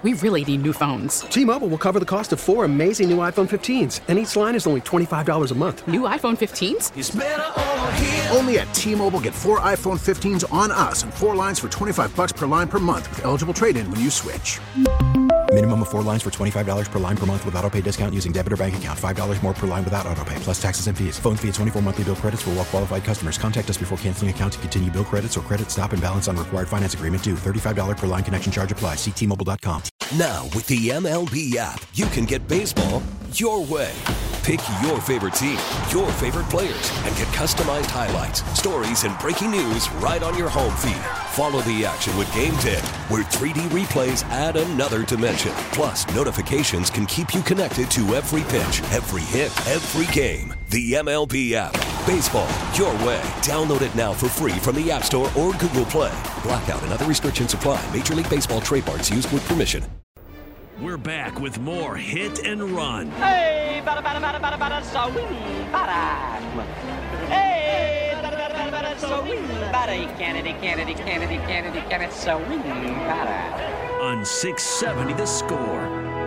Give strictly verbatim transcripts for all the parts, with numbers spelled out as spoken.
We really need new phones. T-Mobile will cover the cost of four amazing new iPhone fifteens, and each line is only twenty-five dollars a month. New iPhone fifteens? It's better over here. Only at T-Mobile, get four iPhone fifteens on us and four lines for twenty-five dollars per line per month with eligible trade-in when you switch. Minimum of four lines for twenty-five dollars per line per month with autopay discount using debit or bank account. five dollars more per line without autopay, plus taxes and fees. Phone fee at twenty-four monthly bill credits for well-qualified customers. Contact us before canceling account to continue bill credits or credit stop and balance on required finance agreement due. thirty-five dollars per line connection charge applies. See T Mobile dot com. Now, with the M L B app, you can get baseball your way. Pick your favorite team, your favorite players, and get customized highlights, stories, and breaking news right on your home feed. Follow the action with Game Day, where three D replays add another dimension. Plus, notifications can keep you connected to every pitch, every hit, every game. The M L B app. Baseball your way. Download it now for free from the App Store or Google Play. Blackout and other restrictions apply. Major League Baseball trademarks used with permission. We're back with more Hit and Run. Hey, bada bada bada bada bada swing bada. Hey, bada bada bada bada swing bada. Kennedy, Kennedy, Kennedy, Kennedy, Kennedy, swing bada. On six seventy The Score.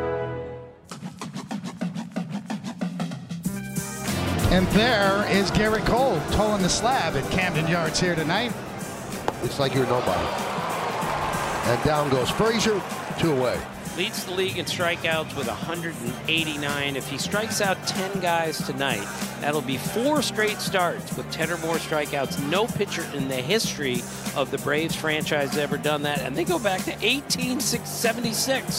And there is Garrett Cole towing the slab at Camden Yards here tonight. It's like you're nobody. And down goes Frazier, two away. Leads the league in strikeouts with one hundred eighty-nine. If he strikes out ten guys tonight, that'll be four straight starts with ten or more strikeouts. No pitcher in the history of the Braves franchise has ever done that, and they go back to eighteen seventy-six.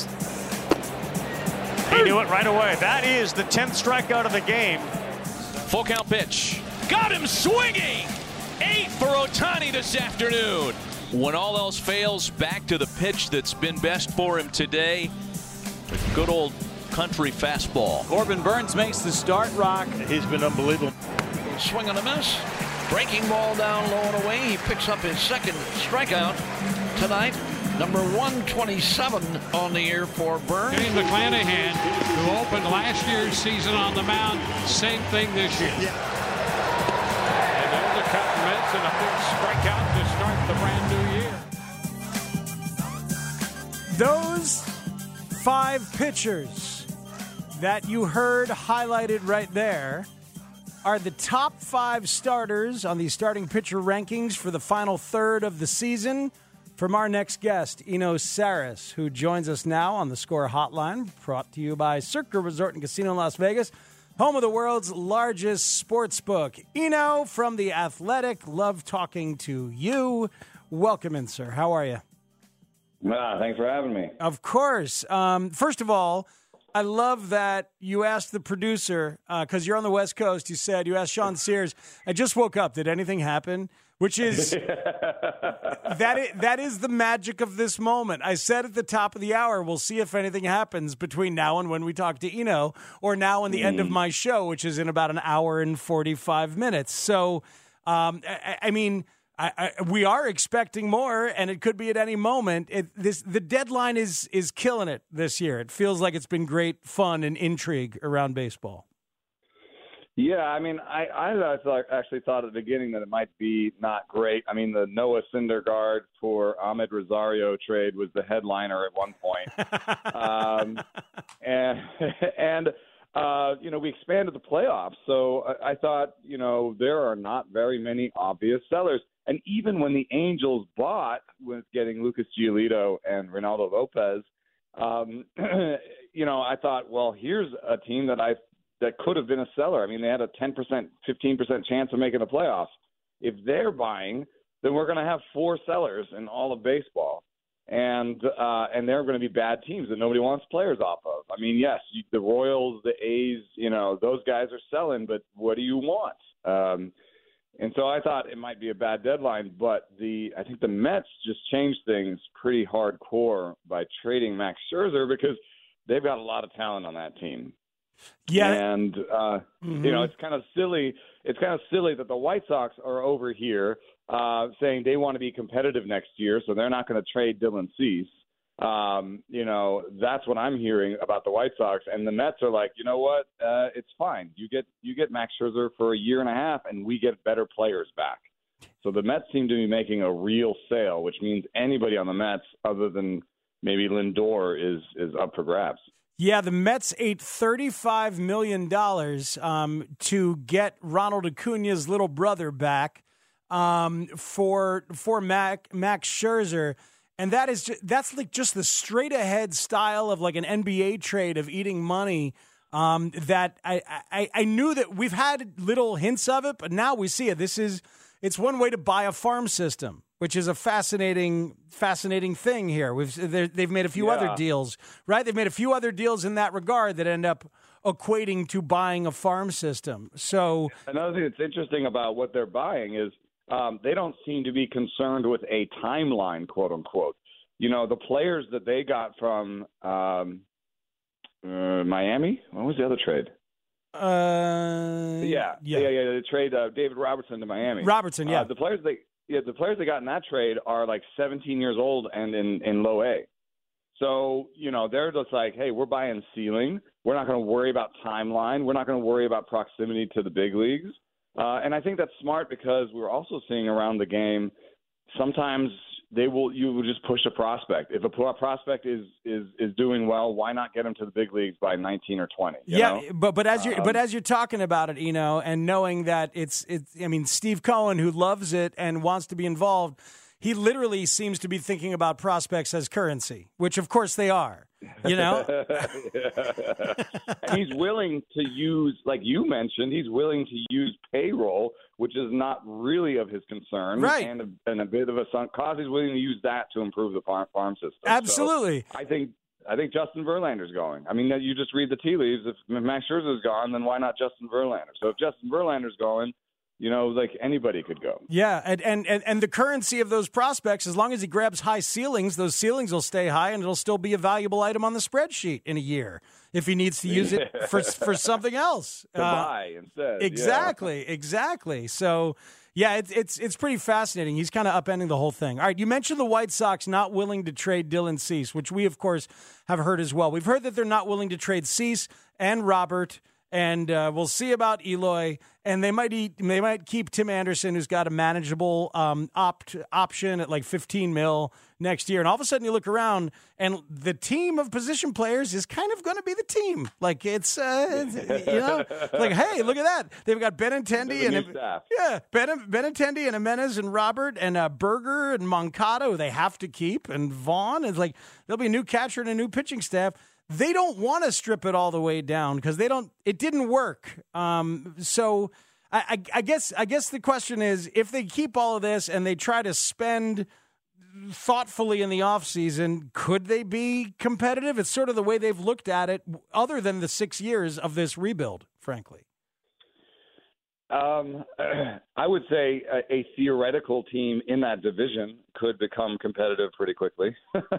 He knew it right away. That is the tenth strikeout of the game. Full count pitch. Got him swinging! Eight for Ohtani this afternoon. When all else fails, back to the pitch that's been best for him today. The good old country fastball. Corbin Burns makes the start, Rock. He's been unbelievable. Swing and a miss. Breaking ball down low and away. He picks up his second strikeout tonight. Number one twenty-seven on the year for Burns. Shane McClanahan, who opened last year's season on the mound, same thing this year. Yeah. And there's a cut and miss and a big strikeout to start the brand new year. Those five pitchers that you heard highlighted right there are the top five starters on the starting pitcher rankings for the final third of the season. From our next guest, Eno Sarris, who joins us now on the Score Hotline, brought to you by Circa Resort and Casino in Las Vegas, home of the world's largest sports book. Eno from The Athletic, love talking to you. Welcome in, sir. How are you? Ah, thanks for having me. Of course. Um, first of all, I love that you asked the producer, because uh, you're on the West Coast, you said, you asked Sean Sears, I just woke up. Did anything happen? Which is, that is, that is the magic of this moment. I said at the top of the hour, we'll see if anything happens between now and when we talk to Eno, or now and the mm. end of my show, which is in about an hour and forty-five minutes. So, um, I, I mean... I, I, we are expecting more, and it could be at any moment. It, this the deadline is is killing it this year. It feels like it's been great fun and intrigue around baseball. Yeah, I mean, I, I thought, actually thought at the beginning that it might be not great. I mean, the Noah Syndergaard for Ahmed Rosario trade was the headliner at one point, um, and and. Uh, you know, we expanded the playoffs, so I, I thought, you know, there are not very many obvious sellers. And even when the Angels bought with getting Lucas Giolito and Reynaldo Lopez, um, you know, I thought, well, here's a team that I that could have been a seller. I mean, they had a ten percent, fifteen percent chance of making the playoffs. If they're buying, then we're going to have four sellers in all of baseball. And uh, and they're going to be bad teams that nobody wants players off of. I mean, yes, you, the Royals, the A's, you know, those guys are selling, but what do you want? Um, and so I thought it might be a bad deadline, but the I think the Mets just changed things pretty hardcore by trading Max Scherzer because they've got a lot of talent on that team. Yeah, and uh, mm-hmm. you know, it's kind of silly. It's kind of silly that the White Sox are over here. Uh, saying they want to be competitive next year, so they're not going to trade Dylan Cease. Um, you know, that's what I'm hearing about the White Sox. And the Mets are like, you know what? Uh, it's fine. You get you get Max Scherzer for a year and a half, and we get better players back. So the Mets seem to be making a real sale, which means anybody on the Mets, other than maybe Lindor is is up for grabs. Yeah, the Mets ate thirty-five million dollars um, to get Ronald Acuña's little brother back um, for for Mac, Max Scherzer. And that is just, that's like just the straight ahead style of like an N B A trade of eating money um, that I, I, I knew that we've had little hints of it, but now we see it. This is it's one way to buy a farm system, which is a fascinating, fascinating thing here. We've they've made a few Yeah. other deals, right? They've made a few other deals in that regard that end up equating to buying a farm system. So Another thing that's interesting about what they're buying is um, they don't seem to be concerned with a timeline, quote unquote. You know, the players that they got from um, uh, Miami. What was the other trade? Uh, yeah, yeah, yeah, yeah. They trade uh, David Robertson to Miami. Robertson, yeah. Uh, the players they yeah the players they got in that trade are like seventeen years old and in in low A. So you know they're just like, hey, we're buying ceiling. We're not going to worry about timeline. We're not going to worry about proximity to the big leagues. Uh, and I think that's smart because we're also seeing around the game sometimes they will you will just push a prospect. If a pro- prospect is is is doing well, why not get him to the big leagues by nineteen or twenty? You yeah, know? but but as you're Um, but as you're talking about it, you know, and knowing that it's it's I mean, Steve Cohen, who loves it and wants to be involved, he literally seems to be thinking about prospects as currency, which of course they are. You know, and he's willing to use, like you mentioned, he's willing to use payroll, which is not really of his concern, Right. And a, and a bit of a sunk cost. He's willing to use that to improve the farm, farm system. Absolutely. So I think I think Justin Verlander's going. I mean, you just read the tea leaves. If Max Scherzer's gone, then why not Justin Verlander? So if Justin Verlander's going, you know, like anybody could go. Yeah, and, and, and, and the currency of those prospects, as long as he grabs high ceilings, those ceilings will stay high, and it'll still be a valuable item on the spreadsheet in a year if he needs to use it for for something else. To Uh, buy instead. yeah. Exactly, exactly. So, yeah, it's it's it's pretty fascinating. He's kind of upending the whole thing. All right, you mentioned the White Sox not willing to trade Dylan Cease, which we, of course, have heard as well. We've heard that they're not willing to trade Cease and Robert, and uh, we'll see about Eloy. And they might eat, they might keep Tim Anderson, who's got a manageable um, opt option at like fifteen mil next year. And all of a sudden, you look around, and the team of position players is kind of going to be the team. Like it's, uh, it's, you know, like hey, look at that. They've got Benintendi and new staff. yeah, Ben, Benintendi and Jimenez and Robert and uh, Berger and Moncada, who they have to keep, and Vaughn. It's like there'll be a new catcher and a new pitching staff. They don't want to strip it all the way down because they don't. It didn't work. Um, so I, I, I guess I guess the question is, if they keep all of this and they try to spend thoughtfully in the offseason, could they be competitive? It's sort of the way they've looked at it, other than the six years of this rebuild, frankly. Um, I would say a, a theoretical team in that division could become competitive pretty quickly.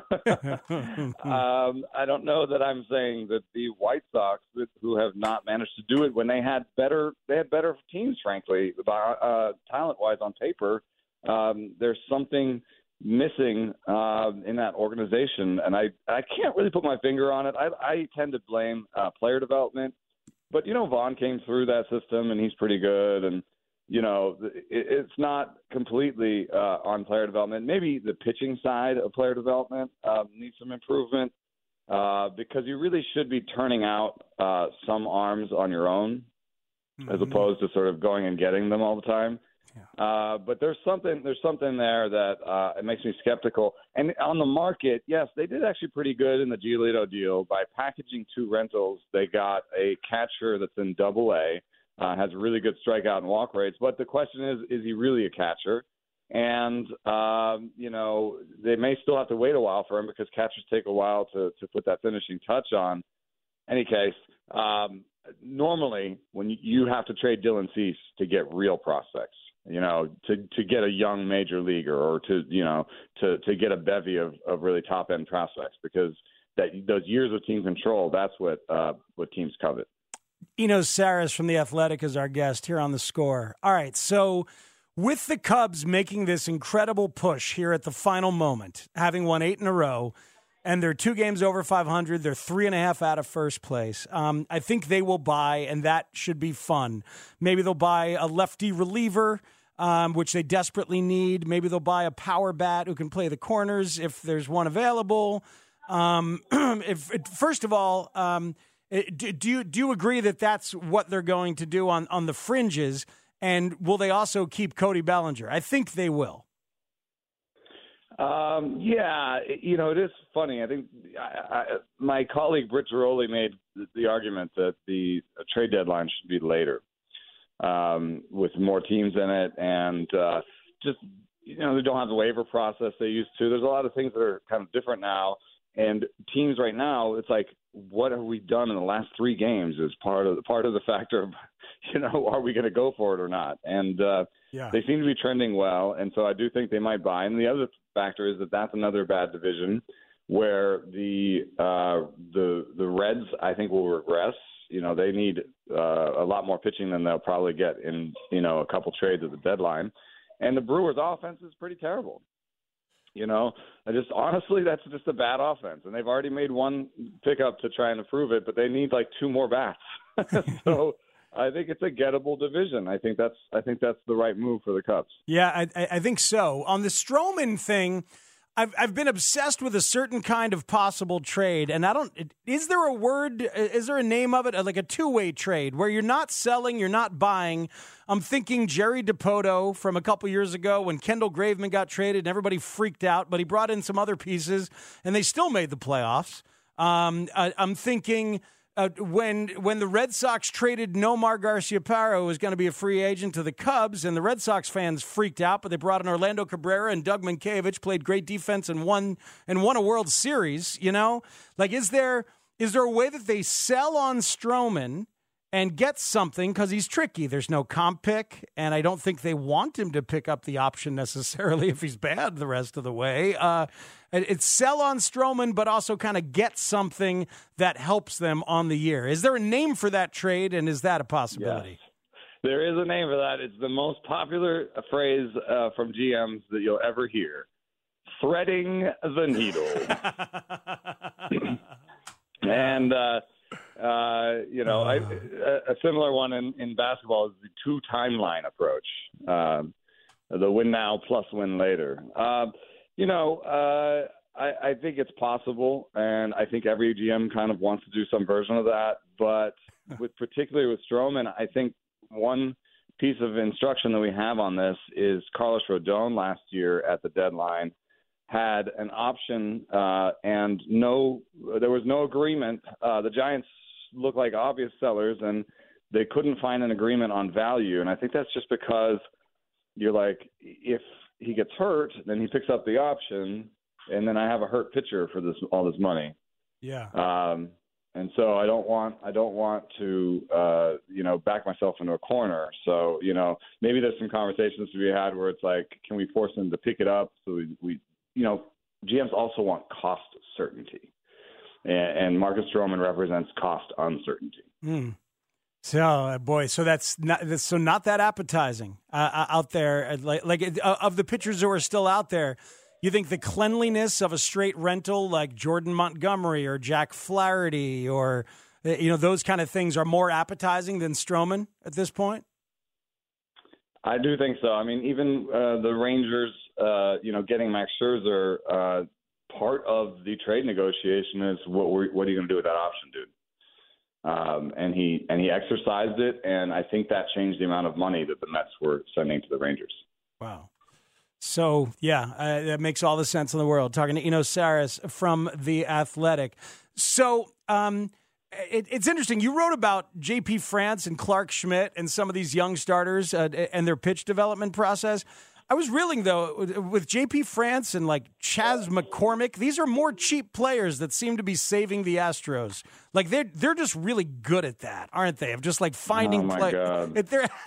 um, I don't know that I'm saying that the White Sox, who have not managed to do it when they had better, they had better teams, frankly, uh, talent-wise on paper. Um, there's something missing uh, in that organization, and I, I can't really put my finger on it. I, I tend to blame uh, player development. But, you know, Vaughn came through that system, and he's pretty good. And, you know, it, it's not completely uh, on player development. Maybe the pitching side of player development uh, needs some improvement uh, because you really should be turning out uh, some arms on your own mm-hmm. as opposed to sort of going and getting them all the time. Yeah. Uh, but there's something there's something there that uh, it makes me skeptical. And on the market, yes, they did actually pretty good in the Giolito deal. By packaging two rentals, they got a catcher that's in Double A, uh, has really good strikeout and walk rates. But the question is, is he really a catcher? And, um, you know, they may still have to wait a while for him because catchers take a while to, to put that finishing touch on. Any case, um, normally when you have to trade Dylan Cease to get real prospects, you know, to, to get a young major leaguer or to, you know, to, to get a bevy of, of really top end prospects, because that those years of team control, that's what, uh, what teams covet. Enos Saris from The Athletic is our guest here on The Score. All right. So with the Cubs making this incredible push here at the final moment, having won eight in a row, and they're two games over five hundred. They're three and a half out of first place. Um, I think they will buy, and that should be fun. Maybe they'll buy a lefty reliever, um, which they desperately need. Maybe they'll buy a power bat who can play the corners if there's one available. Um, if, first of all, um, do, do you do you agree that that's what they're going to do on, on the fringes? And will they also keep Cody Bellinger? I think they will. Um, yeah, you know, it is funny. I think I, I, my colleague Britt Giroli made the, the argument that the trade deadline should be later, um, with more teams in it, and uh, just you know they don't have the waiver process they used to. There's a lot of things that are kind of different now, and teams right now, it's like, what have we done in the last three games is part of the part of the factor of, you know, are we going to go for it or not? And uh, yeah. they seem to be trending well, and so I do think they might buy. And the other factor is that that's another bad division where the uh, the the Reds, I think, will regress. You know, they need uh, a lot more pitching than they'll probably get in, you know, a couple trades at the deadline. And the Brewers' offense is pretty terrible. You know, I just honestly, that's just a bad offense, and they've already made one pickup to try and improve it, but they need like two more bats. So I think it's a gettable division. I think that's I think that's the right move for the Cubs. Yeah, I, I think so. On the Stroman thing, I've I've been obsessed with a certain kind of possible trade, and I don't. Is there a word? Is there a name of it? Like a two-way trade where you're not selling, you're not buying. I'm thinking Jerry DiPoto from a couple years ago when Kendall Graveman got traded and everybody freaked out, but he brought in some other pieces and they still made the playoffs. Um, I, I'm thinking uh, when when the Red Sox traded Nomar Garciaparra, who was going to be a free agent, to the Cubs, and the Red Sox fans freaked out, but they brought in Orlando Cabrera, and Doug Mankiewicz played great defense and won and won a World Series. You know, like is there is there a way that they sell on Stroman and get something, because he's tricky? There's no comp pick, and I don't think they want him to pick up the option necessarily if he's bad the rest of the way. Uh, it's sell on Stroman, but also kind of get something that helps them on the year. Is there a name for that trade, and is that a possibility? Yes. There is a name for that. It's the most popular phrase uh, from G Ms that you'll ever hear. Threading the needle. and... Uh, Uh, you know, I, a, a similar one in, in basketball is the two timeline approach, um, the win now plus win later. Uh, you know, uh, I, I think it's possible, and I think every G M kind of wants to do some version of that. But with particularly with Stroman, I think one piece of instruction that we have on this is Carlos Rodon last year at the deadline had an option, uh, and no, there was no agreement. Uh, the Giants look like obvious sellers, and they couldn't find an agreement on value. And I think that's just because you're like, if he gets hurt, then he picks up the option, and then I have a hurt pitcher for this all this money. Yeah. Um, and so I don't want I don't want to uh, you know back myself into a corner. So you know maybe there's some conversations to be had where it's like, can we force him to pick it up? So we, we you know G Ms also want cost certainty. And Marcus Stroman represents cost uncertainty. Mm. So, uh, boy, so that's not that's, so not that appetizing uh, out there. Like, like uh, of the pitchers who are still out there, you think the cleanliness of a straight rental like Jordan Montgomery or Jack Flaherty or uh, you know those kind of things are more appetizing than Stroman at this point? I do think so. I mean, even uh, the Rangers, uh, you know, getting Max Scherzer. Uh, Part of the trade negotiation is what we're, what are you going to do with that option, dude? Um, and he and he exercised it, and I think that changed the amount of money that the Mets were sending to the Rangers. Wow. So yeah, uh, that makes all the sense in the world. Talking to Eno Sarris from The Athletic. So um, it, it's interesting. You wrote about J P France and Clark Schmidt and some of these young starters uh, and their pitch development process. I was reeling, though, with J P France and, like, Chas McCormick. These are more cheap players that seem to be saving the Astros. Like, they're, they're just really good at that, aren't they? Of just, like, finding oh my play- God. If they're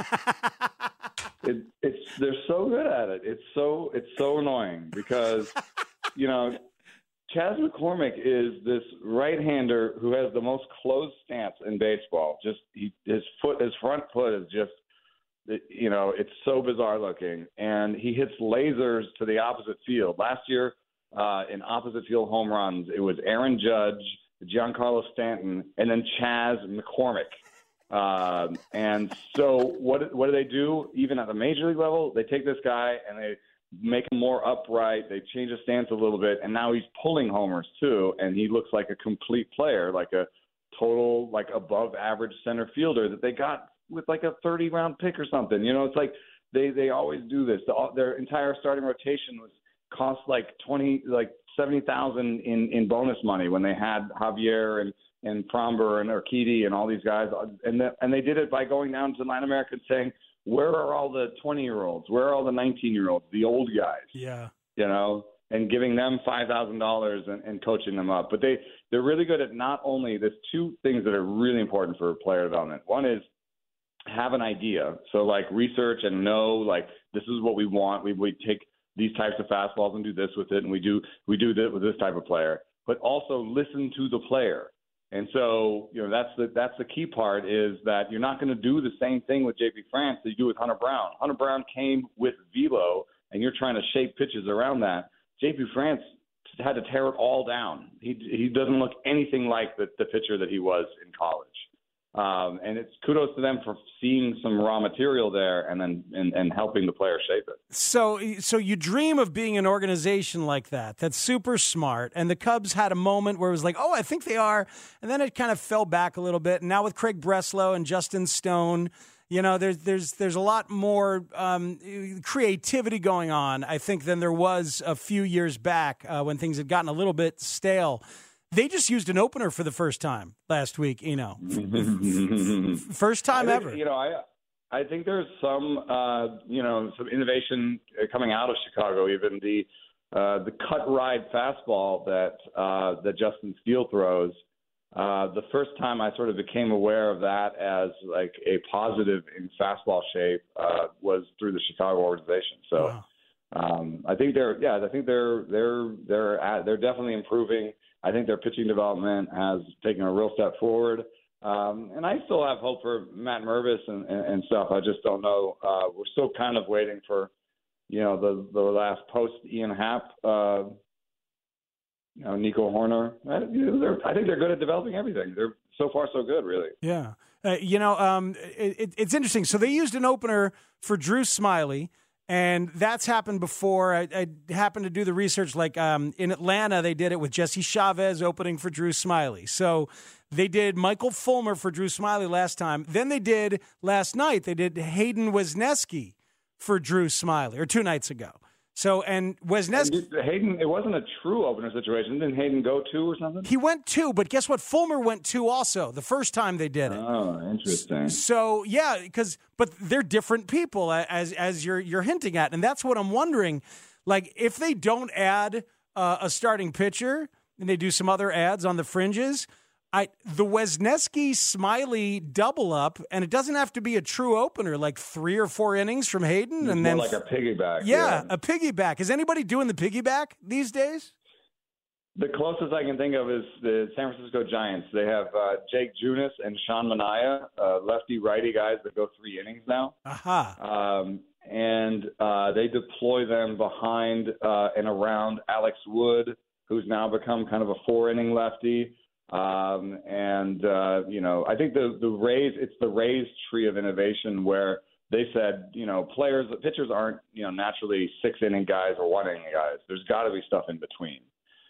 it, it's they're so good at it. It's so it's so annoying because, you know, Chas McCormick is this right-hander who has the most closed stance in baseball. Just he, his foot, his front foot is just, you know, it's so bizarre looking, and he hits lasers to the opposite field. Last year, uh, in opposite field home runs, it was Aaron Judge, Giancarlo Stanton, and then Chas McCormick. Um, and so what what do they do? Even at the major league level, they take this guy and they make him more upright. They change his stance a little bit, and now he's pulling homers too, and he looks like a complete player, like a total, like above average center fielder that they got with like a thirty round pick or something. You know, it's like they they always do this. The, their entire starting rotation was cost like twenty, like seventy thousand in in bonus money when they had Javier and and Promber and Urquidy and all these guys, and the, and they did it by going down to Latin America and saying, where are all the twenty-year-olds? Where are all the nineteen-year-olds, the old guys? Yeah. You know, and giving them five thousand dollars and, and coaching them up. But they, they're really good at not only – there's two things that are really important for player development. One is have an idea. So, like, research and know, like, this is what we want. We, we take these types of fastballs and do this with it, and we do we do this with this type of player. But also listen to the player. And so, you know, that's the that's the key part is that you're not going to do the same thing with J P France that you do with Hunter Brown. Hunter Brown came with velo, and you're trying to shape pitches around that. J P France had to tear it all down. He he doesn't look anything like the, the pitcher that he was in college. Um, and it's kudos to them for seeing some raw material there and then and, and helping the player shape it. So, so you dream of being an organization like that, that's super smart. And the Cubs had a moment where it was like, oh, I think they are. And then it kind of fell back a little bit. And now with Craig Breslow and Justin Stone, you know, there's there's there's a lot more um, creativity going on, I think, than there was a few years back uh, when things had gotten a little bit stale. They just used an opener for the first time last week, Eno. First time I think, ever. You know, I I think there's some uh, you know some innovation coming out of Chicago. Even the uh, the cut ride fastball that uh, that Justin Steele throws. Uh, the first time I sort of became aware of that as like a positive in fastball shape uh, was through the Chicago organization. So wow. um, I think they're yeah I think they're they're they're at, they're definitely improving. I think their pitching development has taken a real step forward. Um, and I still have hope for Matt Mervis and, and, and stuff. I just don't know. Uh, we're still kind of waiting for, you know, the, the last post Ian Happ, uh, you know, Nico Horner. I, you know, I think they're good at developing everything. They're so far so good, really. Yeah. Uh, you know, um, it, it, it's interesting. So they used an opener for Drew Smiley. And that's happened before. I, I happened to do the research. Like um, in Atlanta, they did it with Jesse Chavez opening for Drew Smiley. So they did Michael Fulmer for Drew Smiley last time. Then they did last night. They did Hayden Wesneski for Drew Smiley, or two nights ago. So and Wesneski, and Hayden, it wasn't a true opener situation. Didn't Hayden go two or something? He went two, but guess what? Fulmer went two also the first time they did it. Oh, interesting. So yeah, because but they're different people as as you're you're hinting at, and that's what I'm wondering. Like if they don't add uh, a starting pitcher and they do some other ads on the fringes. I the Wesneski Smiley double up, and it doesn't have to be a true opener, like three or four innings from Hayden, it's and more then like a piggyback. Yeah, yeah, a piggyback. Is anybody doing the piggyback these days? The closest I can think of is the San Francisco Giants. They have uh, Jake Junis and Sean Manaea, uh, lefty-righty guys that go three innings now. Aha. Um, and uh, they deploy them behind uh, and around Alex Wood, who's now become kind of a four-inning lefty. Um, and, uh, you know, I think the, the Rays, it's the Rays tree of innovation where they said, you know, players, pitchers aren't, you know, naturally six inning guys or one inning guys. There's got to be stuff in between.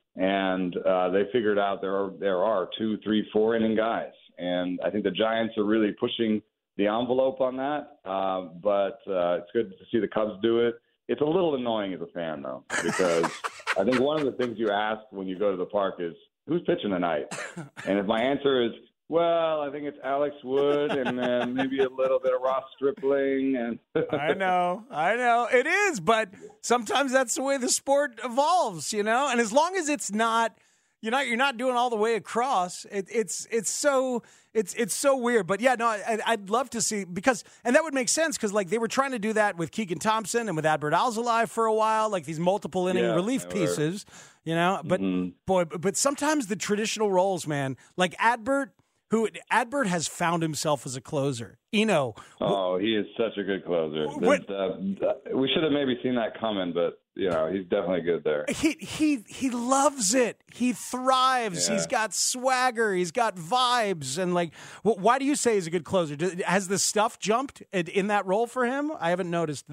And uh, they figured out there are, there are two, three, four inning guys. And I think the Giants are really pushing the envelope on that. Uh, but uh, it's good to see the Cubs do it. It's a little annoying as a fan, though, because I think one of the things you ask when you go to the park is, who's pitching tonight? And if my answer is, well, I think it's Alex Wood and then maybe a little bit of Ross Stripling. And I know, I know. It is, but sometimes that's the way the sport evolves, you know? And as long as it's not, you're not, you're not doing all the way across, it, it's it's so it's it's so weird. But yeah, no, I, I'd love to see, because, and that would make sense, because like they were trying to do that with Keegan Thompson and with Adbert Alzolay for a while, like these multiple inning yeah, relief pieces, you know? But mm-hmm. boy, but sometimes the traditional roles, man, like Adbert, who Adbert has found himself as a closer. Eno. Oh, he is such a good closer. Uh, we should have maybe seen that coming, but you know, he's definitely good there. He he he loves it. He thrives. Yeah. He's got swagger. He's got vibes. And like, why do you say he's a good closer? Has the stuff jumped in that role for him? I haven't noticed that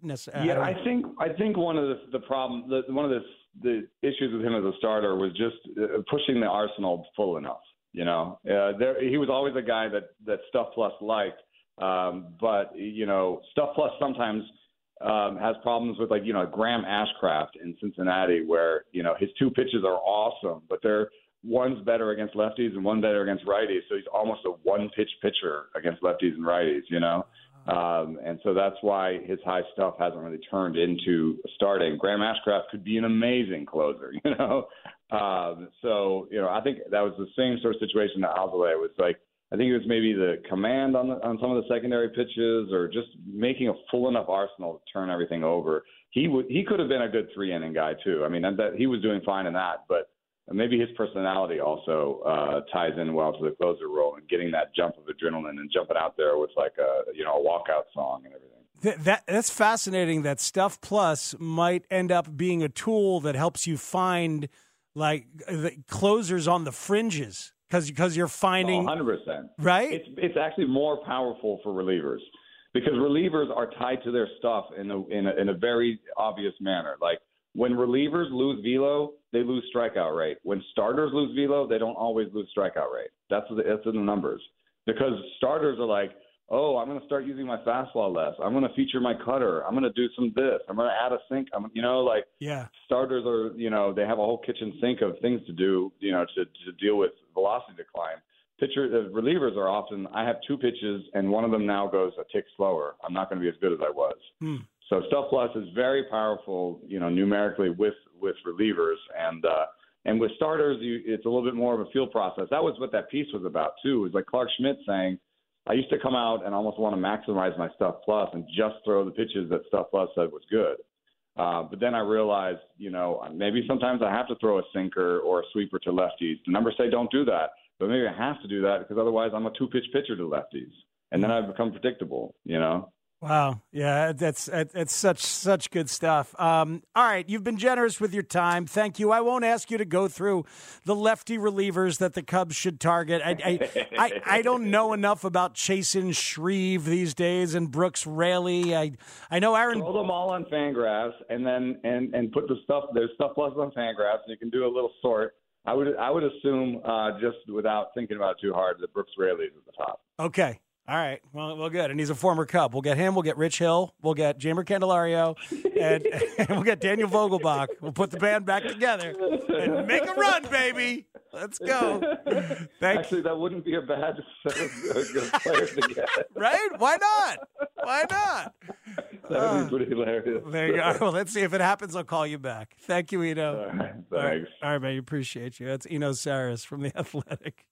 necessarily. Yeah, I think I think one of the the problem, the, one of the the issues with him as a starter was just uh, pushing the arsenal full enough. You know, uh, there he was always a guy that that Stuff Plus liked, um, but you know, Stuff Plus sometimes um, has problems with, like, you know, Graham Ashcraft in Cincinnati, where, you know, his two pitches are awesome, but they're one's better against lefties and one better against righties. So he's almost a one-pitch pitcher against lefties and righties, you know? Um, and so that's why his high stuff hasn't really turned into starting. Graham Ashcraft could be an amazing closer, you know? Um, so, you know, I think that was the same sort of situation that Alzolay was like. I think it was maybe the command on the, on some of the secondary pitches, or just making a full enough arsenal to turn everything over. He would he could have been a good three-inning guy too. I mean, that, he was doing fine in that, but maybe his personality also uh, ties in well to the closer role, and getting that jump of adrenaline and jumping out there with like a you know a walkout song and everything. That, that that's fascinating. That Stuff Plus might end up being a tool that helps you find like the closers on the fringes. Because because you're finding one hundred percent. Right? It's it's actually more powerful for relievers, because relievers are tied to their stuff in a, in a, in a very obvious manner. Like, when relievers lose velo, they lose strikeout rate. When starters lose velo, they don't always lose strikeout rate. That's the, that's in the numbers. Because starters are like, oh, I'm going to start using my fastball less. I'm going to feature my cutter. I'm going to do some this. I'm going to add a sink. I'm, you know, like yeah. starters are, you know, they have a whole kitchen sink of things to do, you know, to, to deal with velocity decline. Pitcher uh, relievers are often, I have two pitches and one of them now goes a tick slower. I'm not going to be as good as I was. Hmm. So Stuff Plus is very powerful, you know, numerically with, with relievers. And uh, and with starters, you, it's a little bit more of a feel process. That was what that piece was about, too. It was like Clark Schmidt saying, I used to come out and almost want to maximize my Stuff Plus and just throw the pitches that Stuff Plus said was good. Uh, but then I realized, you know, maybe sometimes I have to throw a sinker or a sweeper to lefties. The numbers say don't do that, but maybe I have to do that because otherwise I'm a two-pitch pitcher to lefties. And then I become predictable, you know? Wow. Yeah, that's that's such such good stuff. Um, all right, you've been generous with your time. Thank you. I won't ask you to go through the lefty relievers that the Cubs should target. I I, I, I don't know enough about Chasen Shreve these days and Brooks Raley. I I know Aaron. Throw them all on Fangraphs and then and, and put the stuff. There's Stuff Plus on Fangraphs, and you can do a little sort. I would I would assume uh, just without thinking about it too hard that Brooks Raley is at the top. Okay. All right. Well, well, good. And he's a former Cub. We'll get him. We'll get Rich Hill. We'll get Jeimer Candelario. And, and we'll get Daniel Vogelbach. We'll put the band back together and make a run, baby. Let's go. Thank Actually, that wouldn't be a bad set of players to get. Right? Why not? Why not? That would be pretty hilarious. There you go. All right, well, let's see. If it happens, I'll call you back. Thank you, Eno. All right, thanks. All right, All right man. Appreciate you. That's Eno Saris from The Athletic.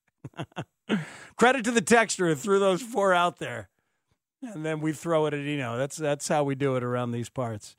Credit to the texter who threw those four out there, and then we throw it at Eno. That's that's how we do it around these parts.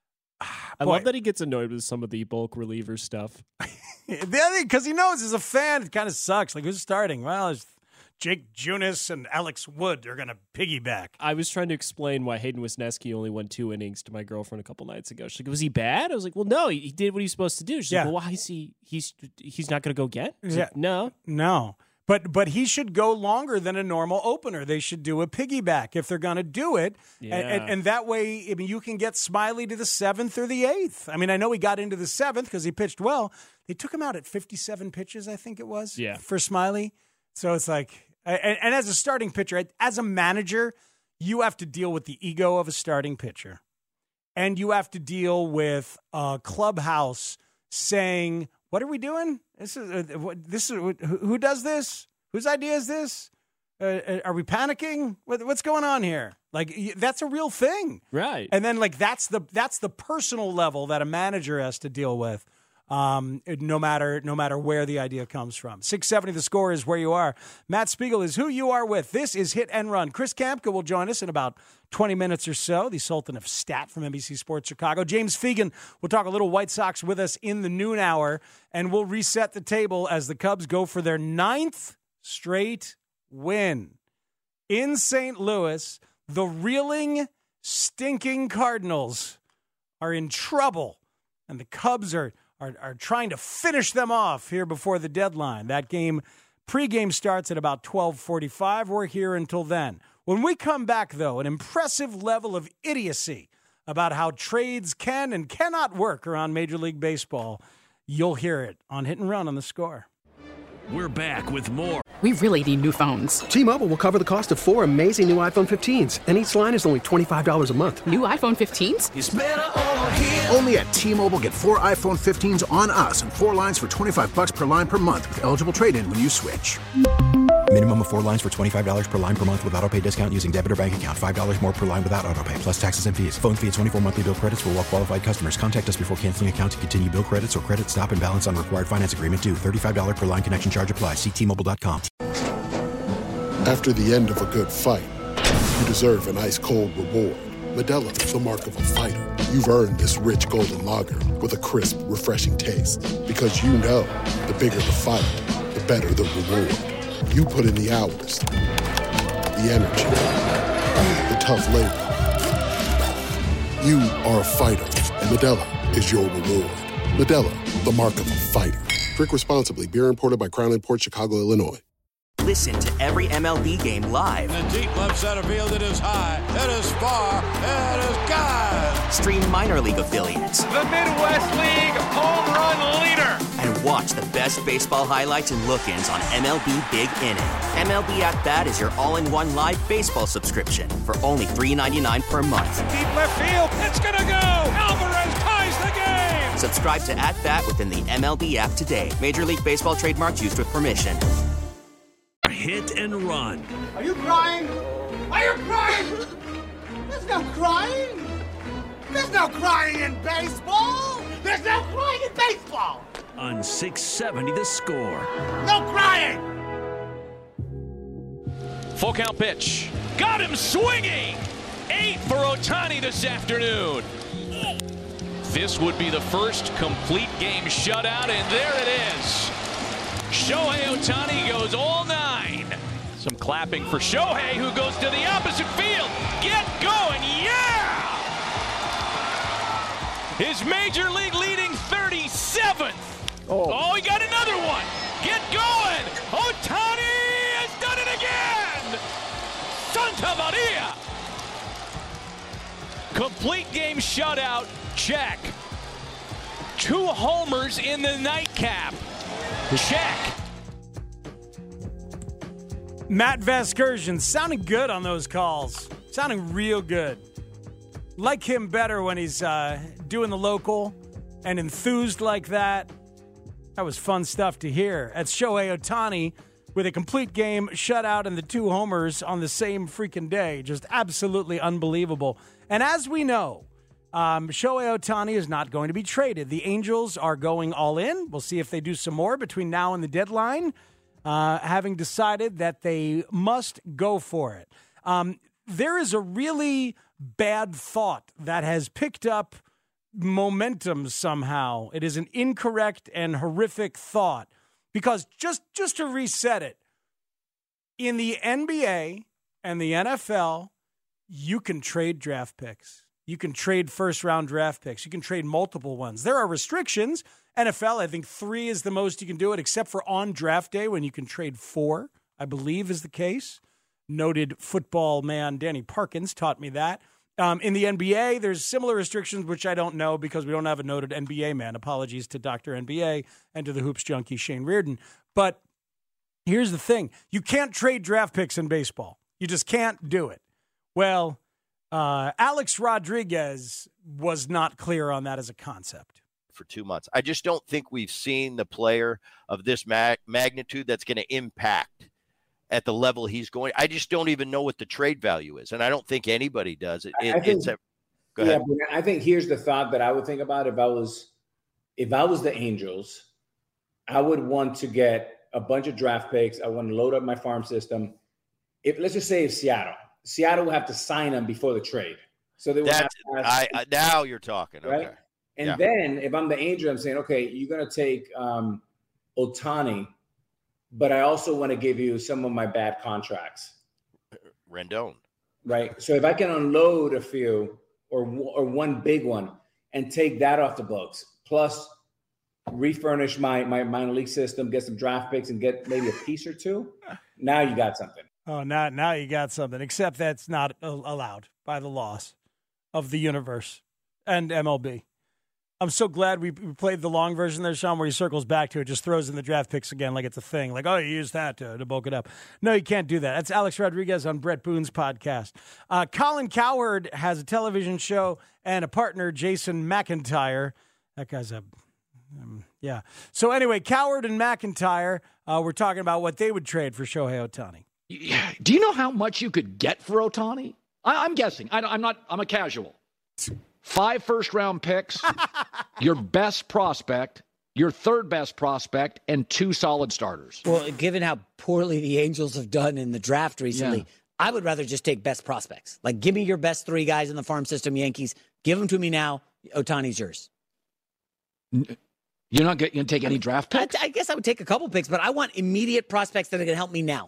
I love that he gets annoyed with some of the bulk reliever stuff. The other thing, because he knows as a fan, it kind of sucks. Like, who's starting? Well, it's Jake Junis and Alex Wood are going to piggyback. I was trying to explain why Hayden Wisniewski only won two innings to my girlfriend a couple nights ago. She's like, was he bad? I was like, well, no, he, he did what he was supposed to do. She's Yeah. like, well, why is he, he's, he's not going to go get? I was Yeah. like, no. No. But but he should go longer than a normal opener. They should do a piggyback if they're going to do it. Yeah. And, and, and that way, I mean, you can get Smiley to the seventh or the eighth. I mean, I know he got into the seventh because he pitched well. They took him out at fifty-seven pitches, I think it was, Yeah. for Smiley. So it's like, and, and as a starting pitcher, as a manager, you have to deal with the ego of a starting pitcher. And you have to deal with a clubhouse saying, what are we doing? This is uh, what, this is who, who does this? Whose idea is this? Uh, are we panicking? What, what's going on here? Like, that's a real thing, right? And then like that's the that's the personal level that a manager has to deal with. Um, no matter no matter where the idea comes from. six seventy The Score is where you are. Matt Spiegel is who you are with. This is Hit and Run. Chris Kampka will join us in about twenty minutes or so, the Sultan of Stat from N B C Sports Chicago. James Fegan will talk a little White Sox with us in the noon hour, and we'll reset the table as the Cubs go for their ninth straight win. In Saint Louis, the reeling, stinking Cardinals are in trouble, and the Cubs are Are, are trying to finish them off here before the deadline. That game, pregame starts at about twelve forty-five. We're here until then. When we come back, though, an impressive level of idiocy about how trades can and cannot work around Major League Baseball. You'll hear it on Hit and Run on The Score. We're back with more. We really need new phones. T-Mobile will cover the cost of four amazing new iPhone fifteens, and each line is only twenty-five dollars a month. New iPhone fifteens? It's better over here. Only at T-Mobile, get four iPhone fifteens on us and four lines for twenty-five bucks per line per month with eligible trade-in when you switch. Minimum of four lines for twenty-five dollars per line per month with autopay discount using debit or bank account. five dollars more per line without autopay, plus taxes and fees. Phone fee at twenty-four monthly bill credits for well qualified customers. Contact us before canceling account to continue bill credits or credit stop and balance on required finance agreement due. thirty-five dollars per line connection charge applies. See T Mobile dot com. After the end of a good fight, you deserve an ice-cold reward. Modelo is the mark of a fighter. You've earned this rich golden lager with a crisp, refreshing taste. Because you know, the bigger the fight, the better the reward. You put in the hours, the energy, the tough labor. You are a fighter, and Modelo is your reward. Modelo, the mark of a fighter. Drink responsibly. Beer imported by Crown Imports, Chicago, Illinois. Listen to every M L B game live. In the deep left center field, it is high, it is far, it is God. Stream minor league affiliates. The Midwest League home run leader. And watch the best baseball highlights and look-ins on M L B Big Inning. M L B At Bat is your all-in-one live baseball subscription for only three ninety-nine per month. Deep left field, it's gonna go. Alvarez ties the game. Subscribe to At Bat within the M L B app today. Major League Baseball trademarks used with permission. Hit and Run. Are you crying? Are you crying? There's no crying. There's no crying in baseball. There's no crying in baseball. On six seventy The Score. No crying. Full count pitch. Got him swinging. Eight for Ohtani this afternoon. This would be the first complete game shutout, and there it is. Shohei Ohtani goes all nine. Some clapping for Shohei, who goes to the opposite field. Get going, yeah! His major league leading thirty-seventh. Oh, oh he got another one. Get going. Ohtani has done it again. Santa Maria. Complete game shutout, check. Two homers in the nightcap. Check. Matt Vasgersian sounding good on those calls. Sounding real good. Like him better when he's uh, doing the local and enthused like that. That was fun stuff to hear. That's Shohei Ohtani with a complete game shutout and the two homers on the same freaking day. Just absolutely unbelievable. And as we know, Um, Shohei Ohtani is not going to be traded. The Angels are going all in. We'll see if they do some more between now and the deadline, uh, having decided that they must go for it. Um, there is a really bad thought that has picked up momentum somehow. It is an incorrect and horrific thought because just, just to reset it, in the N B A and the N F L, you can trade draft picks. You can trade first-round draft picks. You can trade multiple ones. There are restrictions. N F L, I think three is the most you can do it, except for on draft day when you can trade four, I believe is the case. Noted football man Danny Parkins taught me that. Um, in the N B A, there's similar restrictions, which I don't know because we don't have a noted N B A man. Apologies to Doctor N B A and to the hoops junkie Shane Reardon. But here's the thing. You can't trade draft picks in baseball. You just can't do it. Well, Uh, Alex Rodriguez was not clear on that as a concept. For two months. I just don't think we've seen the player of this mag- magnitude that's going to impact at the level he's going. I just don't even know what the trade value is, and I don't think anybody does. It, it, I think, it's a, go yeah, ahead. but I think here's the thought that I would think about if I was if I was the Angels, I would want to get a bunch of draft picks. I want to load up my farm system. If let's just say it's Seattle. Seattle will have to sign him before the trade. So they will have to ask, I, I, now you're talking. Right? Okay. And yeah. then if I'm the Angel, I'm saying, okay, you're going to take um, Ohtani, but I also want to give you some of my bad contracts. Rendon. Right. So if I can unload a few or, or one big one and take that off the books, plus refurnish my, my minor league system, get some draft picks and get maybe a piece or two, now you got something. Oh, now, now you got something, except that's not allowed by the laws. of the universe and M L B. I'm so glad we played the long version there, Sean, where he circles back to it, just throws in the draft picks again like it's a thing. Like, oh, you use that to, to bulk it up. No, you can't do that. That's Alex Rodriguez on Brett Boone's podcast. Uh, Colin Cowherd has a television show and a partner, Jason McIntyre. That guy's a, um, yeah. So anyway, Cowherd and McIntyre, uh, we're talking about what they would trade for Shohei Ohtani. Do you know how much you could get for Ohtani? I, I'm guessing. I, I'm not, I'm a casual. Five first-round picks, your best prospect, your third best prospect, and two solid starters. Well, given how poorly the Angels have done in the draft recently, Yeah. I would rather just take best prospects. Like, give me your best three guys in the farm system, Yankees. Give them to me now. Ohtani's yours. You're not going to take any draft picks? I, I guess I would take a couple picks, but I want immediate prospects that are going to help me now.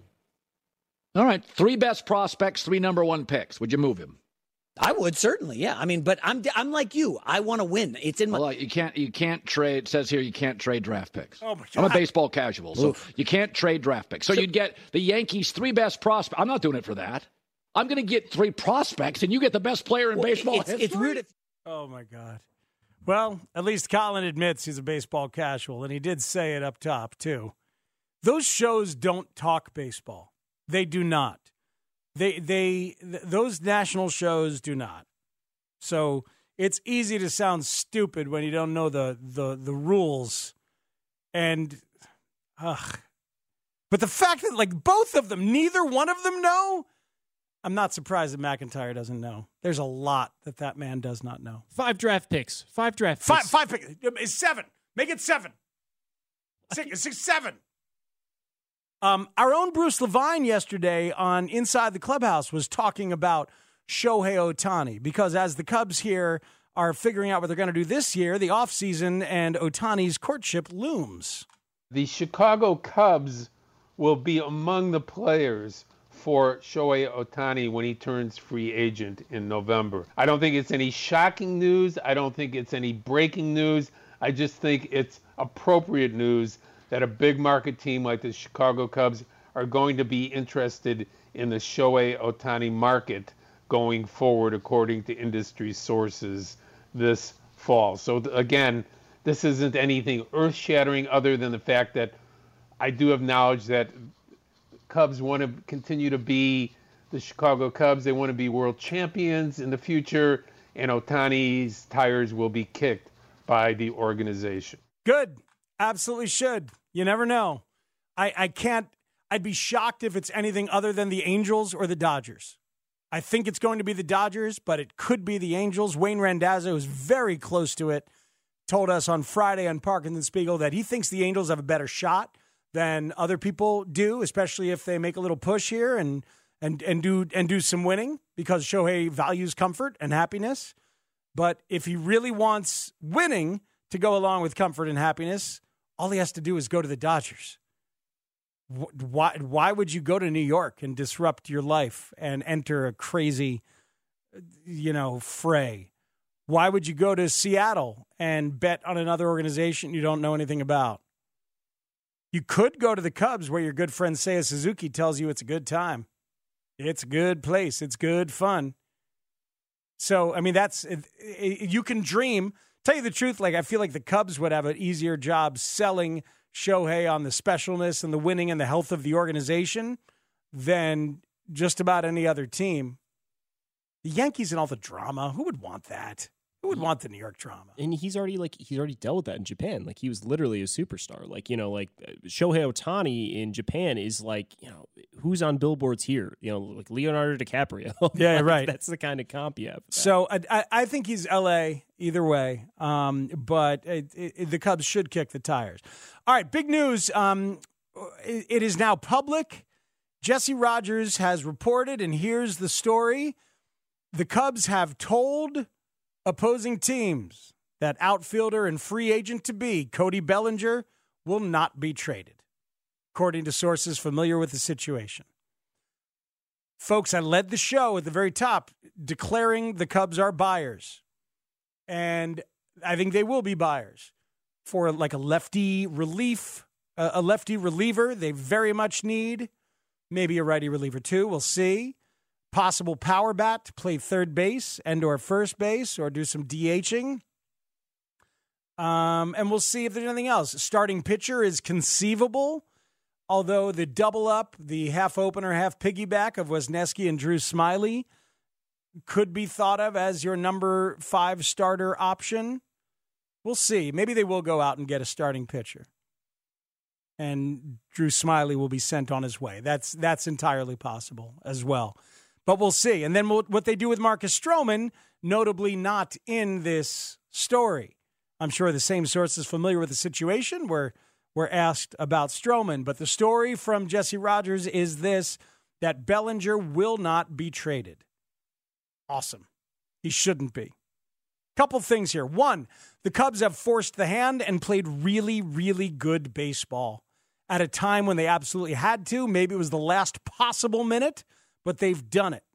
All right, three best prospects, three number one picks. Would you move him? I would certainly, yeah. I mean, but I'm I'm like you. I want to win. It's in my. Well, you can't you can't trade. It says here you can't trade draft picks. Oh my God. I'm a baseball casual, so Oof. you can't trade draft picks. So, So- you'd get the Yankees' three best prospects. I'm not doing it for that. I'm going to get three prospects, and you get the best player in Well, baseball. It's, it's weird. If, Oh, my God. Well, at least Colin admits he's a baseball casual, and he did say it up top, too. Those shows don't talk baseball. They do not. They they th- those national shows do not. So it's easy to sound stupid when you don't know the the, the rules. And, ugh. But the fact that, like, both of them, neither one of them know, I'm not surprised that McIntyre doesn't know. There's a lot that that man does not know. Five draft picks. Five draft Five, picks. five picks. It's seven. Make it seven. Six, six, seven. Um, our own Bruce Levine yesterday on Inside the Clubhouse was talking about Shohei Ohtani because as the Cubs here are figuring out what they're going to do this year, the offseason and Ohtani's courtship looms. The Chicago Cubs will be among the players for Shohei Ohtani when he turns free agent in November. I don't think it's any shocking news. I don't think it's any breaking news. I just think it's appropriate news that a big market team like the Chicago Cubs are going to be interested in the Shohei Ohtani market going forward, according to industry sources this fall. So th- again, this isn't anything earth-shattering other than the fact that I do have knowledge that Cubs want to continue to be the Chicago Cubs. They want to be world champions in the future, and Ohtani's tires will be kicked by the organization. Good. Absolutely should. You never know. I, I can't, I'd be shocked if it's anything other than the Angels or the Dodgers. I think it's going to be the Dodgers, but it could be the Angels. Wayne Randazzo is very close to it. Told us on Friday on Parkinson Spiegel that he thinks the Angels have a better shot than other people do, especially if they make a little push here and and and do and do some winning because Shohei values comfort and happiness. But if he really wants winning to go along with comfort and happiness, all he has to do is go to the Dodgers. Why, why would you go to New York and disrupt your life and enter a crazy, you know, fray? Why would you go to Seattle and bet on another organization you don't know anything about? You could go to the Cubs where your good friend Seiya Suzuki tells you it's a good time. It's a good place. It's good fun. So, I mean, that's, you can dream. Tell you the truth, like I feel like the Cubs would have an easier job selling Shohei on the specialness and the winning and the health of the organization than just about any other team. The Yankees and all the drama, who would want that? Who would want the New York drama? And he's already like he's already dealt with that in Japan. Like he was literally a superstar. Like, you know, like Shohei Ohtani in Japan is like, you know, who's on billboards here? You know, like Leonardo DiCaprio. Yeah, Like, right. That's the kind of comp you have. So I, I, I think he's L A either way, um, but it, it, the Cubs should kick the tires. All right, big news. Um, it, it is now public. Jesse Rogers has reported, and here's the story. The Cubs have told opposing teams that outfielder and free agent to be Cody Bellinger will not be traded, according to sources familiar with the situation. Folks, I led the show at the very top declaring the Cubs are buyers. And I think they will be buyers for like a lefty relief, uh, a lefty reliever they very much need. Maybe a righty reliever too. We'll see. possible power bat to play third base and or first base or do some DHing. Um, and we'll see if there's anything else. Starting pitcher is conceivable, although the double up, the half opener, half piggyback of Wesneski and Drew Smyly could be thought of as your number five starter option. We'll see. Maybe they will go out and get a starting pitcher. And Drew Smyly will be sent on his way. That's that's entirely possible as well. But we'll see. And then we'll, what they do with Marcus Stroman, notably not in this story. I'm sure the same sources familiar with the situation were, were asked about Stroman. But the story from Jesse Rogers is this, that Bellinger will not be traded. Awesome. He shouldn't be. Couple things here. One, the Cubs have forced the hand and played really, really good baseball at a time when they absolutely had to. Maybe it was the last possible minute, but they've done it.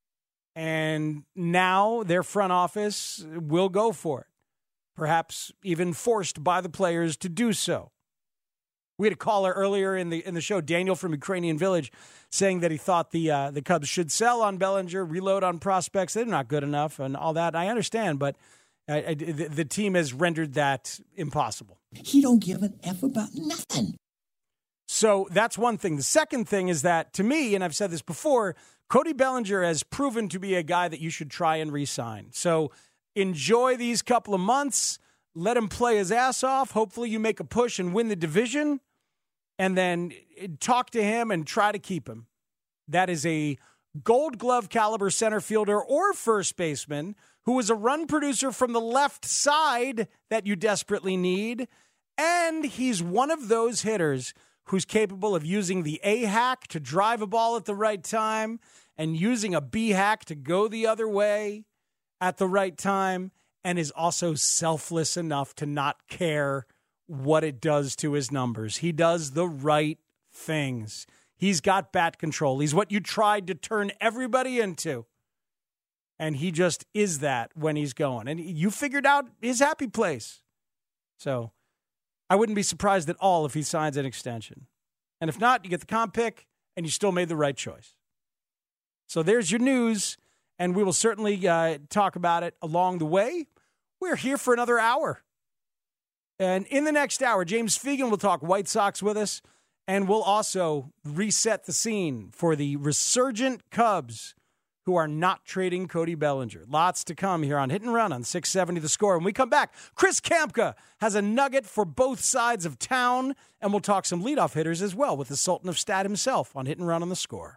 And now their front office will go for it. Perhaps even forced by the players to do so. We had a caller earlier in the in the show, Daniel from Ukrainian Village, saying that he thought the uh, the Cubs should sell on Bellinger, reload on prospects. They're not good enough and all that. I understand, but uh, the, the team has rendered that impossible. He don't give an F about nothing. So that's one thing. The second thing is that, to me, and I've said this before, Cody Bellinger has proven to be a guy that you should try and re-sign. So enjoy these couple of months. Let him play his ass off. Hopefully you make a push and win the division. And then talk to him and try to keep him. That is a Gold Glove caliber center fielder or first baseman who is a run producer from the left side that you desperately need. And he's one of those hitters who's capable of using the A-hack to drive a ball at the right time and using a B-hack to go the other way at the right time, and is also selfless enough to not care what it does to his numbers. He does the right things. He's got bat control. He's what you tried to turn everybody into. And he just is that when he's going. And you figured out his happy place. So I wouldn't be surprised at all if he signs an extension. And if not, you get the comp pick, and you still made the right choice. So there's your news, and we will certainly uh, talk about it along the way. We're here for another hour. And in the next hour, James Fegan will talk White Sox with us, and we'll also reset the scene for the resurgent Cubs who are not trading Cody Bellinger. Lots to come here on Hit and Run on six seventy The Score. When we come back, Chris Kamka has a nugget for both sides of town, and we'll talk some leadoff hitters as well with the Sultan of Stat himself on Hit and Run on The Score.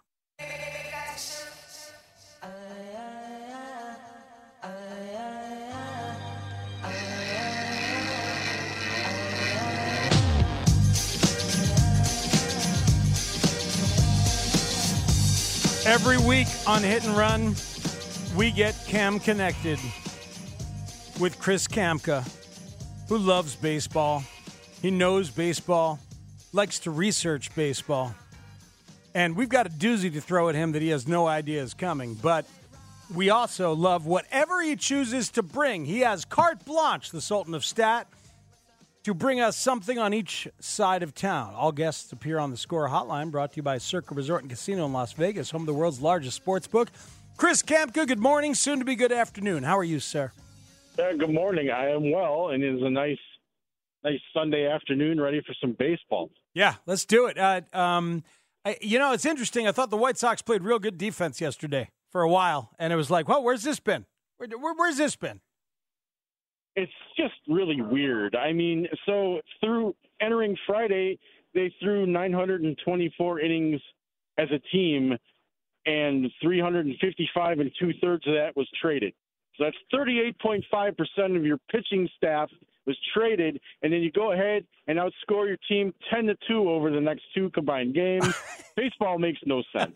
Every week on Hit and Run, we get Cam connected with Chris Kamka, who loves baseball. He knows baseball, likes to research baseball. And we've got a doozy to throw at him that he has no idea is coming. But we also love whatever he chooses to bring. He has carte blanche, the Sultan of Stat, to bring us something on each side of town. All guests appear on the Score Hotline, brought to you by Circa Resort and Casino in Las Vegas, home of the world's largest sports book. Chris Kamka, good morning, soon to be good afternoon. How are you, sir? Uh, good morning. I am well, and it is a nice, nice Sunday afternoon, ready for some baseball. Yeah, let's do it. Uh, um, I, you know, it's interesting. I thought the White Sox played real good defense yesterday for a while, and it was like, well, where's this been? Where, where, where's this been? It's just really weird. I mean, so through entering Friday, they threw nine hundred twenty-four innings as a team, and three hundred fifty-five and two-thirds of that was traded. So that's thirty-eight point five percent of your pitching staff was traded, and then you go ahead and outscore your team ten to two over the next two combined games. Baseball makes no sense.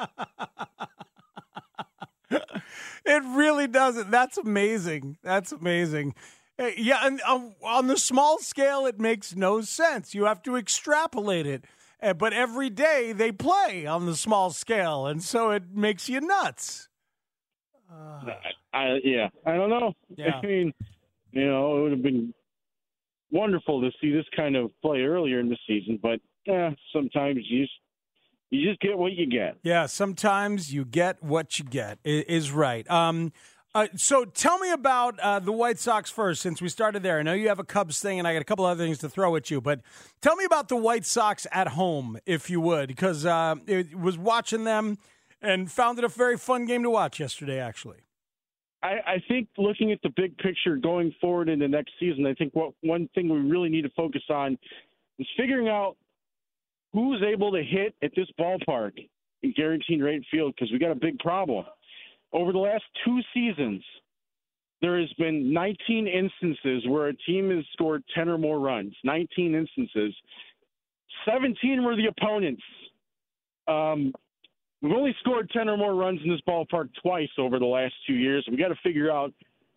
It really doesn't. That's amazing. That's amazing. Yeah, and on the small scale, it makes no sense. You have to extrapolate it. But every day they play on the small scale, and so it makes you nuts. Uh, I, I, yeah, I don't know. Yeah. I mean, you know, it would have been wonderful to see this kind of play earlier in the season, but eh, sometimes you just You just get what you get. Yeah, sometimes you get what you get i- is right. Um, uh, so tell me about uh, the White Sox first, since we started there. I know you have a Cubs thing, and I got a couple other things to throw at you, but tell me about the White Sox at home, if you would, because uh, it was watching them and found it a very fun game to watch yesterday, actually. I, I think looking at the big picture going forward in the next season, I think what one thing we really need to focus on is figuring out who's able to hit at this ballpark in Guaranteed Rate Field, because we got a big problem. Over the last two seasons, there has been nineteen instances where a team has scored ten or more runs. nineteen instances. seventeen were the opponents. Um, we've only scored ten or more runs in this ballpark twice over the last two years. We got to figure out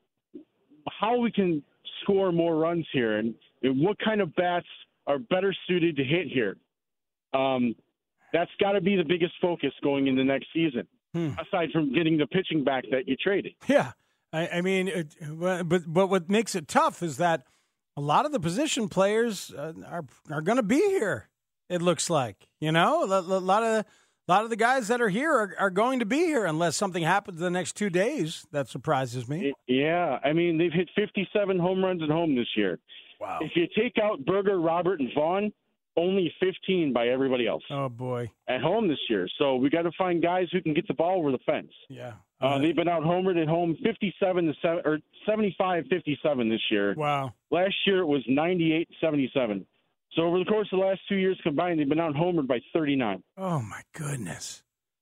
how we can score more runs here and, and what kind of bats are better suited to hit here. Um, that's got to be the biggest focus going into next season, hmm. aside from getting the pitching back that you traded. Yeah. I, I mean, it, but but what makes it tough is that a lot of the position players uh, are are going to be here. It looks like, you know, a, a lot of a lot of the guys that are here are, are going to be here unless something happens in the next two days. That surprises me. Yeah, I mean, they've hit fifty-seven home runs at home this year. Wow. If you take out Berger, Robert, and Vaughn, only fifteen by everybody else. Oh, boy. At home this year. So we got to find guys who can get the ball over the fence. Yeah. Uh, they've been out homered at home fifty-seven to seven or seventy-five fifty-seven this year. Wow. Last year it was ninety-eight seventy-seven. So over the course of the last two years combined, they've been out homered by thirty-nine. Oh my goodness.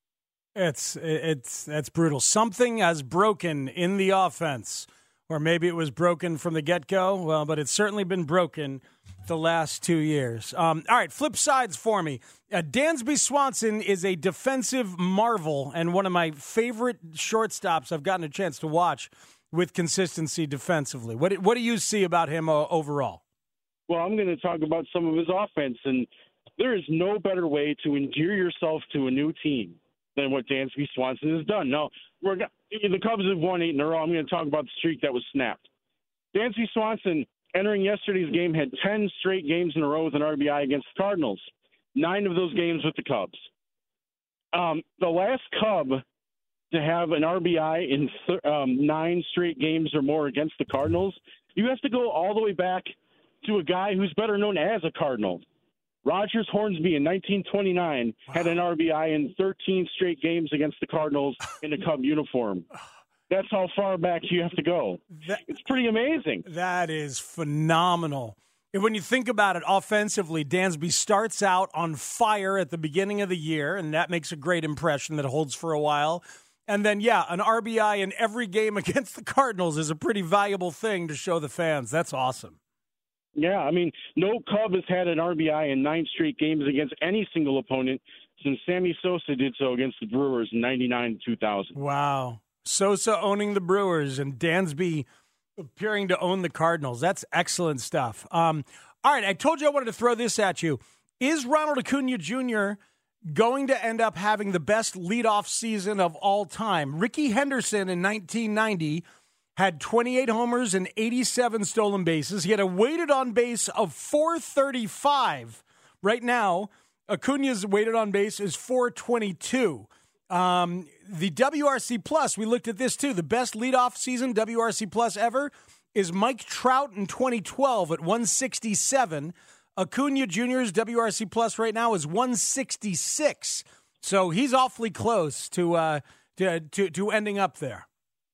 It's it's that's brutal. Something has broken in the offense, or maybe it was broken from the get-go. Well, but it's certainly been broken the last two years. Um, all right, flip sides for me. Uh, Dansby Swanson is a defensive marvel and one of my favorite shortstops I've gotten a chance to watch with consistency defensively. What what do you see about him uh, overall? Well, I'm going to talk about some of his offense, and there is no better way to endear yourself to a new team than what Dansby Swanson has done. Now, we're the Cubs have won eight in a row. I'm going to talk about the streak that was snapped. Dansby Swanson, entering yesterday's game, had ten straight games in a row with an R B I against the Cardinals. Nine of those games with the Cubs. Um, the last Cub to have an R B I in th- um, nine straight games or more against the Cardinals, you have to go all the way back to a guy who's better known as a Cardinal. Rogers Hornsby in nineteen twenty-nine wow. had an R B I in thirteen straight games against the Cardinals in a Cub uniform. That's how far back you have to go. That, it's pretty amazing. That is phenomenal. And when you think about it offensively, Dansby starts out on fire at the beginning of the year, and that makes a great impression that holds for a while. And then, yeah, an R B I in every game against the Cardinals is a pretty valuable thing to show the fans. That's awesome. Yeah, I mean, no Cub has had an R B I in nine straight games against any single opponent since Sammy Sosa did so against the Brewers in ninety-nine two thousand. Wow. Sosa owning the Brewers and Dansby appearing to own the Cardinals. That's excellent stuff. Um, all right, I told you I wanted to throw this at you. Is Ronald Acuna Junior going to end up having the best leadoff season of all time? Ricky Henderson in nineteen ninety had twenty-eight homers and eighty-seven stolen bases. He had a weighted on base of four thirty-five. Right now, Acuna's weighted on base is four twenty-two. Um, the W R C Plus, we looked at this too. The best leadoff season W R C Plus ever is Mike Trout in twenty twelve at one sixty-seven. Acuna Junior's W R C Plus right now is one sixty-six. So he's awfully close to uh, to, to to ending up there.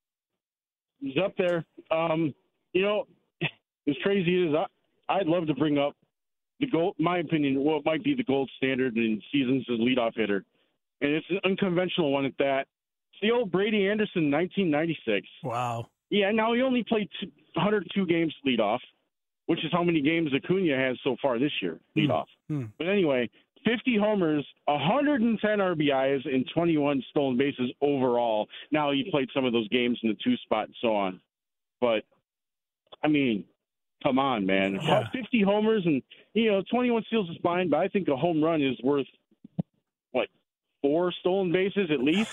He's up there. Um, you know, as crazy as I, I'd love to bring up the gold, my opinion, what might be the gold standard in seasons as leadoff hitter. And it's an unconventional one at that. It's the old Brady Anderson, nineteen ninety-six. Wow. Yeah, now he only played two, one hundred two games leadoff, which is how many games Acuna has so far this year, leadoff. Hmm. But anyway, fifty homers, one hundred ten R B Is, and twenty-one stolen bases overall. Now he played some of those games in the two spot and so on. But, I mean, come on, man. Yeah. fifty homers and, you know, twenty-one steals is fine, but I think a home run is worth, what, four stolen bases at least,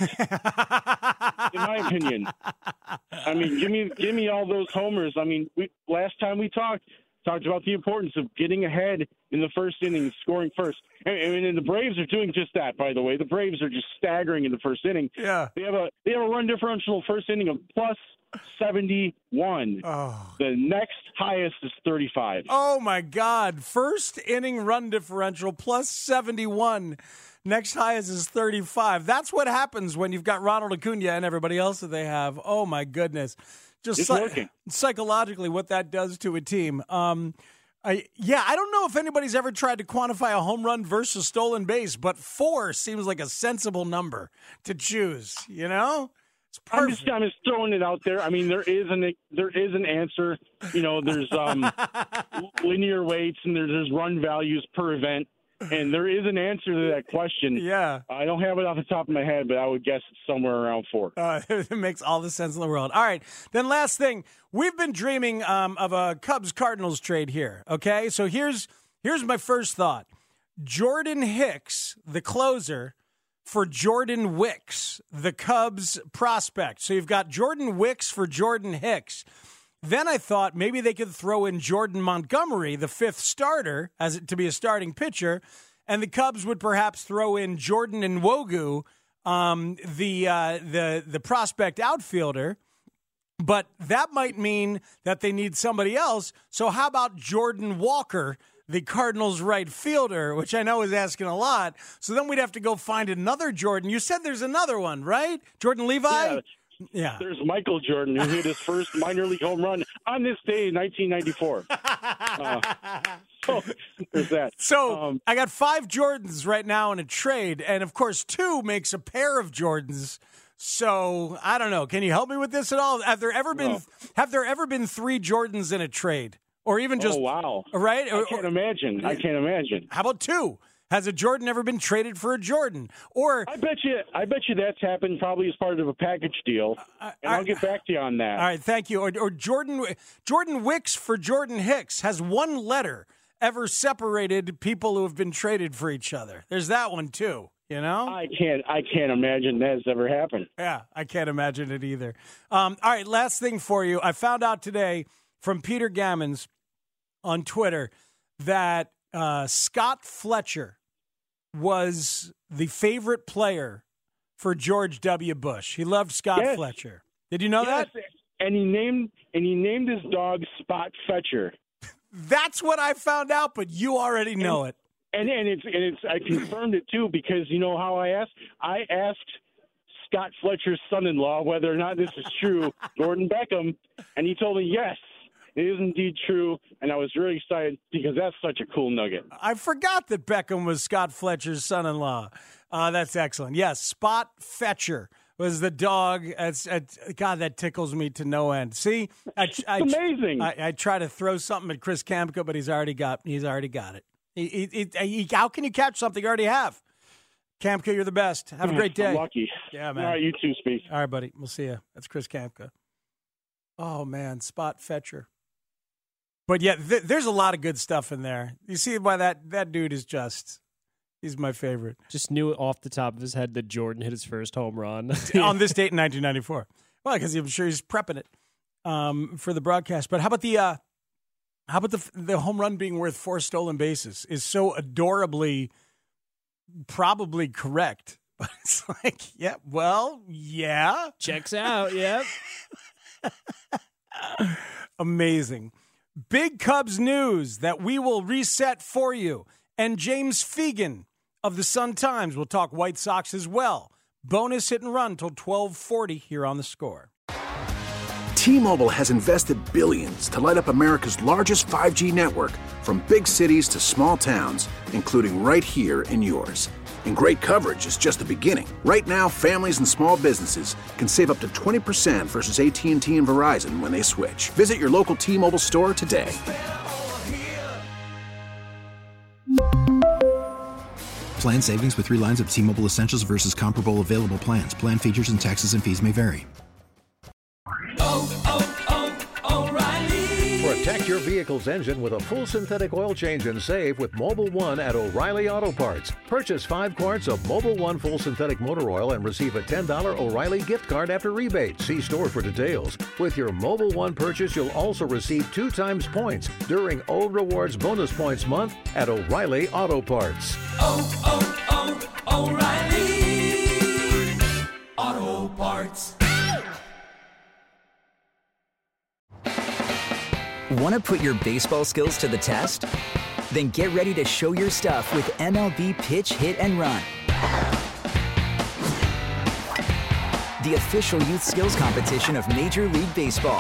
in my opinion. I mean, give me give me all those homers. I mean, we, last time we talked, talked about the importance of getting ahead in the first inning, scoring first. And, and the Braves are doing just that, by the way. The Braves are just staggering in the first inning. Yeah. They have a they have a run differential first inning of plus seventy-one. Oh. The next highest is thirty-five. Oh, my God. First inning run differential plus seventy-one. Next highest is thirty-five. That's what happens when you've got Ronald Acuna and everybody else that they have. Oh, my goodness. Just it's psych- working. Psychologically what that does to a team. Um, I, yeah, I don't know if anybody's ever tried to quantify a home run versus stolen base, but four seems like a sensible number to choose, you know? It's I'm just, I'm just throwing it out there. I mean, there is an there is an answer. You know, there's um, linear weights and there's, there's run values per event, and there is an answer to that question. Yeah, I don't have it off the top of my head, but I would guess it's somewhere around four. Uh, it makes all the sense in the world. All right, then last thing, we've been dreaming um, of a Cubs Cardinals trade here. Okay, so here's here's my first thought: Jordan Hicks, the closer, for Jordan Wicks, the Cubs prospect. So you've got Jordan Wicks for Jordan Hicks. Then I thought maybe they could throw in Jordan Montgomery, the fifth starter, as to be a starting pitcher, and the Cubs would perhaps throw in Jordan Nwogu, um, the uh, the the prospect outfielder. But that might mean that they need somebody else. So how about Jordan Walker, the Cardinals right fielder, which I know is asking a lot. So then we'd have to go find another Jordan. You said there's another one, right? Jordan Levi? Yeah. Yeah. There's Michael Jordan, who hit his first minor league home run on this day in nineteen ninety-four. Uh, so there's that. So um, I got five Jordans right now in a trade. And, of course, two makes a pair of Jordans. So I don't know. Can you help me with this at all? Have there ever been, no. have there ever been three Jordans in a trade? Or even just, oh, wow. Right? I can't imagine. I can't imagine. How about two? Has a Jordan ever been traded for a Jordan? Or I bet you, I bet you that's happened probably as part of a package deal, uh, and I'll get back to you on that. All right, thank you. Or, or Jordan Jordan Wicks for Jordan Hicks. Has one letter ever separated people who have been traded for each other? There's that one too. You know, I can't, I can't imagine that's ever happened. Yeah, I can't imagine it either. Um, all right, last thing for you. I found out today from Peter Gammons on Twitter that uh, Scott Fletcher was the favorite player for George W. Bush. He loved Scott yes. Fletcher. Did you know yes. that? And he named and he named his dog Spot Fetcher. That's what I found out, but you already know and, it. And and it's and it's I confirmed it too, because you know how I asked? I asked Scott Fletcher's son-in-law whether or not this is true, Gordon Beckham, and he told me yes. It is indeed true, and I was really excited because that's such a cool nugget. I forgot that Beckham was Scott Fletcher's son-in-law. Uh, that's excellent. Yes, Spot Fetcher was the dog. It's, it's, God, that tickles me to no end. See, I, I, amazing. I, I try to throw something at Chris Kamka, but he's already got he's already got it. He, he, he, he, how can you catch something you already have? Kamka, you're the best. Have a great day. I'm lucky. Yeah, man. All right, you too, Speak. All right, buddy. We'll see you. That's Chris Kamka. Oh, man, Spot Fetcher. But yeah, th- there's a lot of good stuff in there. You see why that, that dude is just, he's my favorite. Just knew off the top of his head that Jordan hit his first home run. On this date in nineteen ninety-four. Well, because I'm sure he's prepping it um, for the broadcast. But how about the, uh, how about the the home run being worth four stolen bases is so adorably, probably correct. But it's like, yeah, well, yeah. Checks out, yep. Amazing. Big Cubs news that we will reset for you. And James Fegan of the Sun-Times will talk White Sox as well. Bonus hit and run till twelve forty here on The Score. T-Mobile has invested billions to light up America's largest five G network, from big cities to small towns, including right here in yours. And great coverage is just the beginning. Right now, families and small businesses can save up to twenty percent versus A T and T and Verizon when they switch. Visit your local T-Mobile store today. Plan savings with three lines of T-Mobile Essentials versus comparable available plans. Plan features and taxes and fees may vary. Oh, oh, oh, O'Reilly. For a Protect your vehicle's engine with a full synthetic oil change and save with Mobil One at O'Reilly Auto Parts. Purchase five quarts of Mobil One full synthetic motor oil and receive a ten dollars O'Reilly gift card after rebate. See store for details. With your Mobil One purchase, you'll also receive two times points during O Rewards Bonus Points Month at O'Reilly Auto Parts. Oh, oh, oh, O'Reilly Auto Parts. Want to put your baseball skills to the test? Then get ready to show your stuff with M L B Pitch, Hit, and Run. The official youth skills competition of Major League Baseball.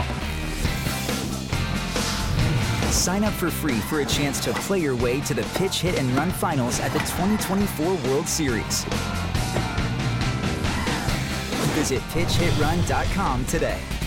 Sign up for free for a chance to play your way to the Pitch, Hit, and Run finals at the twenty twenty-four World Series. Visit pitch hit run dot com today.